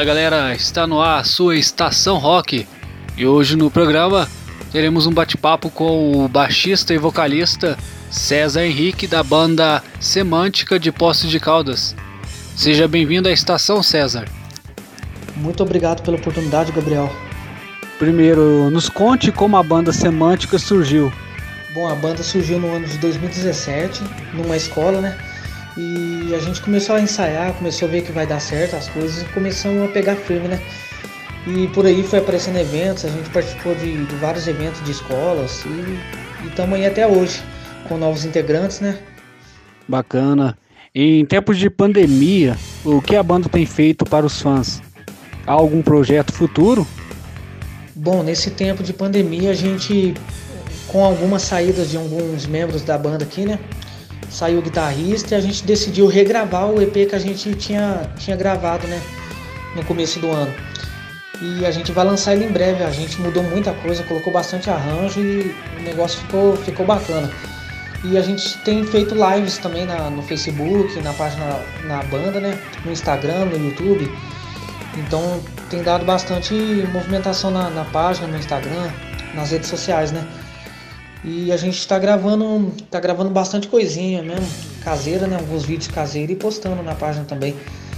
Fala galera, está no ar a sua Estação Rock e hoje no programa teremos um bate-papo com o baixista e vocalista César Henrique da banda Semântica de Poços de Caldas. Seja bem-vindo à Estação, César. Muito obrigado pela oportunidade, Gabriel. Primeiro, nos conte como a banda Semântica surgiu. Bom, a banda surgiu no ano de 2017, numa escola, né? E a gente começou a ensaiar, começou a ver que vai dar certo as coisas e começamos a pegar firme, né? E por aí foi aparecendo eventos, a gente participou de vários eventos de escolas e estamos aí até hoje, com novos integrantes, né? Bacana. E em tempos de pandemia, o que a banda tem feito para os fãs? Há algum projeto futuro? Bom, nesse tempo de pandemia a gente, com algumas saídas de alguns membros da banda aqui, né? Saiu o guitarrista e a gente decidiu regravar o EP que a gente tinha gravado, né? No começo do ano. E a gente vai lançar ele em breve. A gente mudou muita coisa, colocou bastante arranjo e o negócio ficou bacana. E a gente tem feito lives também no Facebook, na página, na banda, né? No Instagram, no YouTube. Então tem dado bastante movimentação na página, no Instagram, nas redes sociais, né? E a gente tá gravando bastante coisinha mesmo, caseira, né? Alguns vídeos caseiros e postando na página também,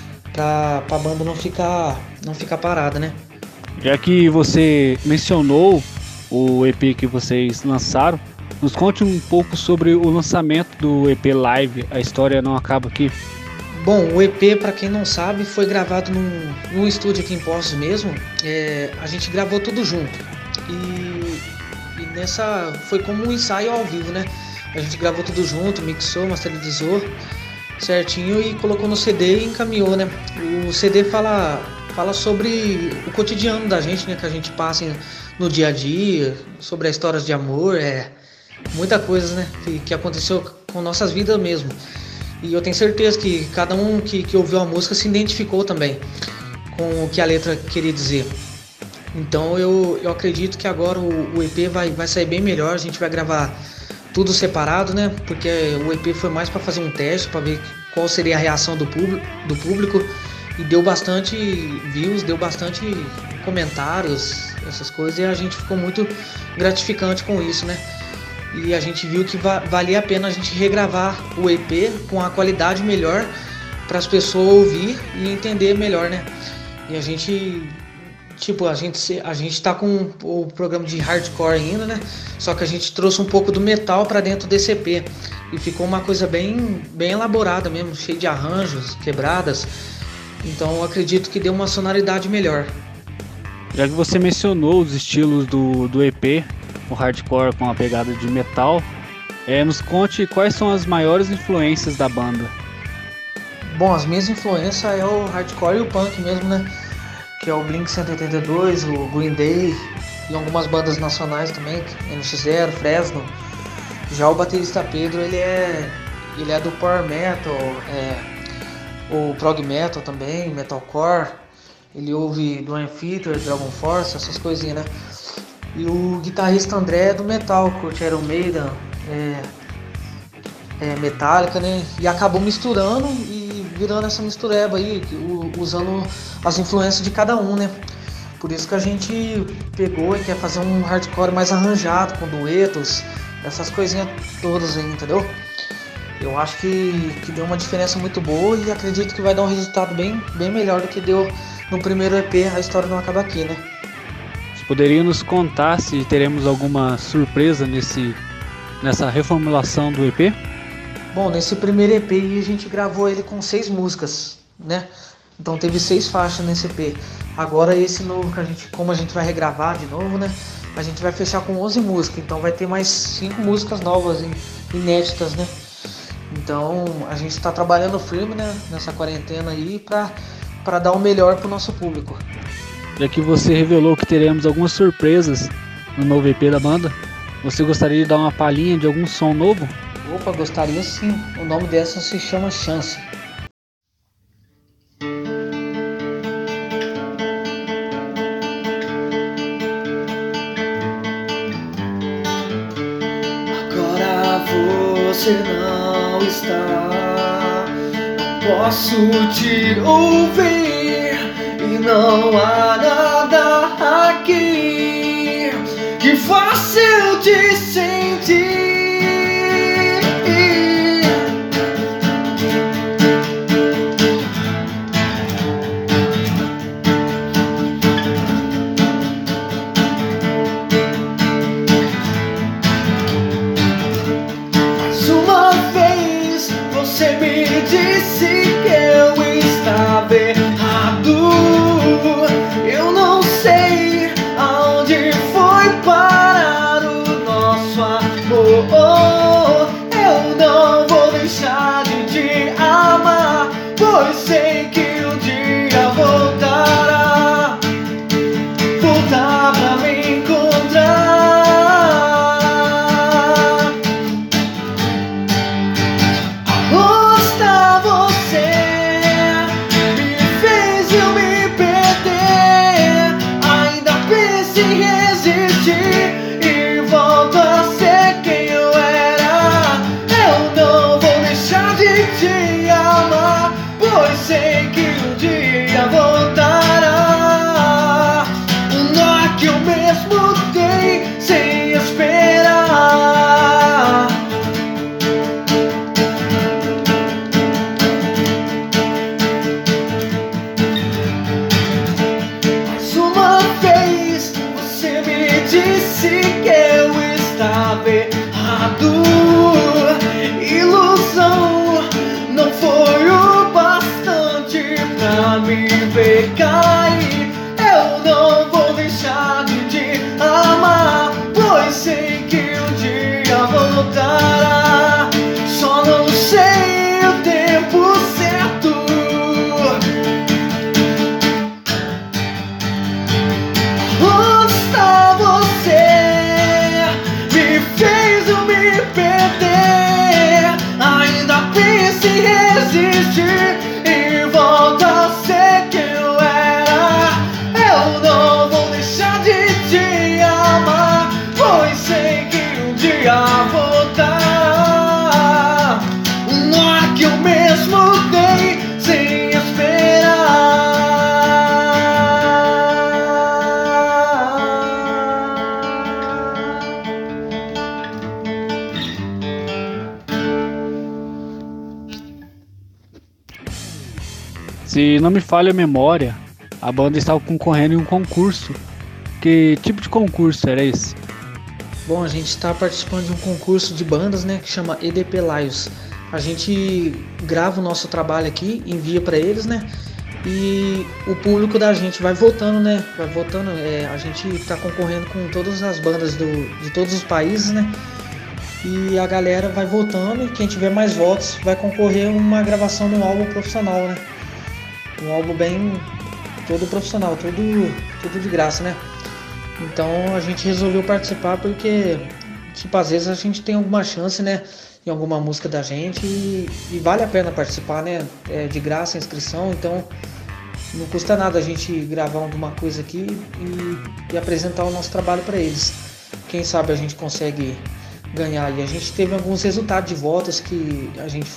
pra banda não ficar parada, né? Já que você mencionou o EP que vocês lançaram, nos conte um pouco sobre o lançamento do EP Live, A História Não Acaba Aqui. Bom, o EP, para quem não sabe, foi gravado num estúdio aqui em Poços mesmo. A gente gravou tudo junto. E nessa foi como um ensaio ao vivo, né? A gente gravou tudo junto, mixou, masterizou certinho e colocou no CD e encaminhou, né? O CD fala sobre o cotidiano da gente, né? Que a gente passa no dia a dia, sobre as histórias de amor, muita coisa, né? Que aconteceu com nossas vidas mesmo. E eu tenho certeza que cada um que ouviu a música se identificou também com o que a letra queria dizer. Então eu acredito que agora o EP vai sair bem melhor, a gente vai gravar tudo separado, né? Porque o EP foi mais para fazer um teste, para ver qual seria a reação do público e deu bastante views, deu bastante comentários, essas coisas, e a gente ficou muito gratificante com isso, né? E a gente viu que valia a pena a gente regravar o EP com a qualidade melhor para as pessoas ouvir e entender melhor, né? E a gente tá com o programa de hardcore ainda, né? Só que a gente trouxe um pouco do metal para dentro desse EP e ficou uma coisa bem elaborada mesmo, cheia de arranjos, quebradas. Então eu acredito que deu uma sonoridade melhor. Já que você mencionou os estilos do EP, o hardcore com a pegada de metal, nos conte quais são as maiores influências da banda. Bom, as minhas influências é o hardcore e o punk mesmo, né? Que é o Blink-182, o Green Day e algumas bandas nacionais também, NX0, Fresno. Já o baterista Pedro, ele é do power metal, o prog metal também, metalcore. Ele ouve Dream Theater, Dragon Force, essas coisinhas, né? E o guitarrista André é do metal, curte Iron Maiden, Metallica, né? E acabou misturando e virando essa mistureba aí, usando as influências de cada um, né? Por isso que a gente pegou e quer fazer um hardcore mais arranjado, com duetos, essas coisinhas todas aí, entendeu? Eu acho que deu uma diferença muito boa e acredito que vai dar um resultado bem melhor do que deu no primeiro EP, A História Não Acaba Aqui, né? Poderia nos contar se teremos alguma surpresa nessa reformulação do EP? Bom, nesse primeiro EP a gente gravou ele com 6 músicas, né? Então teve 6 faixas nesse EP. Agora esse novo, como a gente vai regravar de novo, né? A gente vai fechar com 11 músicas, então vai ter mais 5 músicas novas, inéditas, né? Então a gente está trabalhando firme, né? Nessa quarentena aí para dar o melhor pro nosso público. Já que você revelou que teremos algumas surpresas no novo EP da banda, você gostaria de dar uma palhinha de algum som novo? Opa, gostaria sim. O nome dessa se chama Chance. Agora você não está, não posso te ouvir e Não há nada aqui que faça eu te sentir. Mais uma vez você me disse que eu estava errado. Eu não sei aonde foi parar o nosso amor. Eu não vou deixar de te amar, pois sei que um dia voltará pra me encontrar. Onde está você? Me fez eu me perder. Ainda penso em resistir e volto a ser quem eu era. Eu não vou deixar de te amar, pois sei que um dia voltará. O nó que eu mesmo dei sem esperar. Mais uma vez você me disse que eu estava errado. Ilusão não foi o bastante pra me ver cair. Eu não vou deixar de te amar, pois sei que um dia voltará. Só não sei o tempo certo. Onde está você? Me fez eu me perder. Ainda penso em resistir e volto a ser quem eu era. Eu não vou deixar de te amar, pois sei que um dia voltará. O nó que eu mesmo dei sem esperar. Se não me falha a memória, a banda estava concorrendo em um concurso. Que tipo de concurso era esse? Bom, a gente está participando de um concurso de bandas, né, que chama EDP Lives. A gente grava o nosso trabalho aqui, envia para eles, né, e o público da gente vai votando, né, a gente está concorrendo com todas as bandas de todos os países, né, e a galera vai votando e quem tiver mais votos vai concorrer a uma gravação de um álbum profissional, né, um álbum bem todo profissional, tudo de graça, né. Então a gente resolveu participar porque, tipo, às vezes a gente tem alguma chance, né, em alguma música da gente e vale a pena participar, né, é de graça a inscrição, então não custa nada a gente gravar alguma coisa aqui e apresentar o nosso trabalho para eles. Quem sabe a gente consegue ganhar. E a gente teve alguns resultados de votos que a gente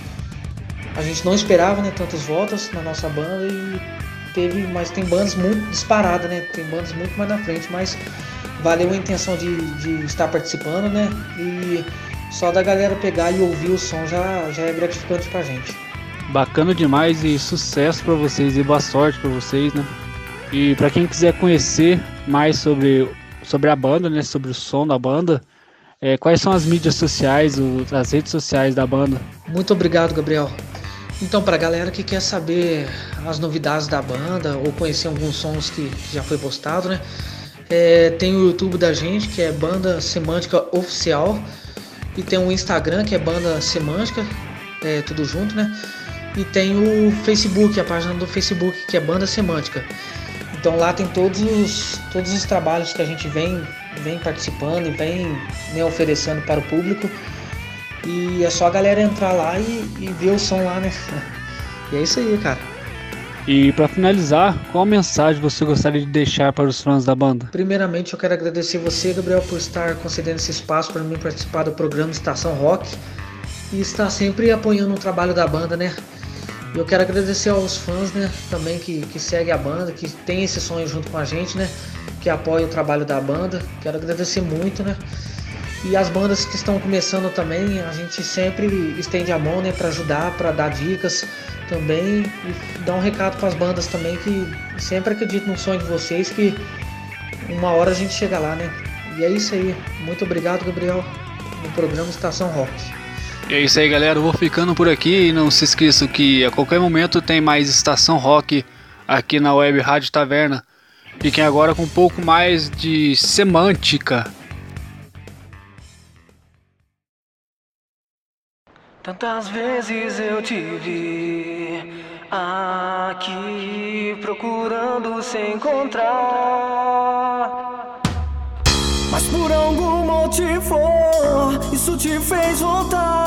não esperava, né, tantos votos na nossa banda mas tem bandas muito disparadas, né? Tem bandas muito mais na frente, mas valeu a intenção de estar participando, né? E só da galera pegar e ouvir o som já é gratificante pra gente. Bacana demais e sucesso pra vocês e boa sorte pra vocês, né? E pra quem quiser conhecer mais sobre a banda, né? Sobre o som da banda, quais são as mídias sociais, as redes sociais da banda? Muito obrigado, Gabriel. Então, pra galera que quer saber as novidades da banda ou conhecer alguns sons que já foi postado, né? Tem o YouTube da gente, que é Banda Semântica Oficial, e tem o Instagram, que é Banda Semântica, tudo junto, né? E tem o Facebook, a página do Facebook, que é Banda Semântica. Então lá tem todos os trabalhos que a gente vem participando e vem, né, oferecendo para o público. E é só a galera entrar lá e ver o som lá, né? E é isso aí, cara. E para finalizar, qual mensagem você gostaria de deixar para os fãs da banda? Primeiramente, eu quero agradecer você, Gabriel, por estar concedendo esse espaço para mim participar do programa Estação Rock e estar sempre apoiando o trabalho da banda, né? Eu quero agradecer aos fãs, né, também que seguem a banda, que tem esse sonho junto com a gente, né, que apoia o trabalho da banda. Quero agradecer muito, né. E as bandas que estão começando também, a gente sempre estende a mão, né, para ajudar, para dar dicas também e dar um recado para as bandas também que sempre acredito no sonho de vocês, que uma hora a gente chega lá, né. E é isso aí. Muito obrigado, Gabriel, no programa Estação Rock. E é isso aí, galera. Eu vou ficando por aqui e não se esqueçam que a qualquer momento tem mais Estação Rock aqui na Web Rádio Taverna. Fiquem agora com um pouco mais de semântica. Tantas vezes eu te vi aqui procurando se encontrar, mas por algum motivo isso te fez voltar.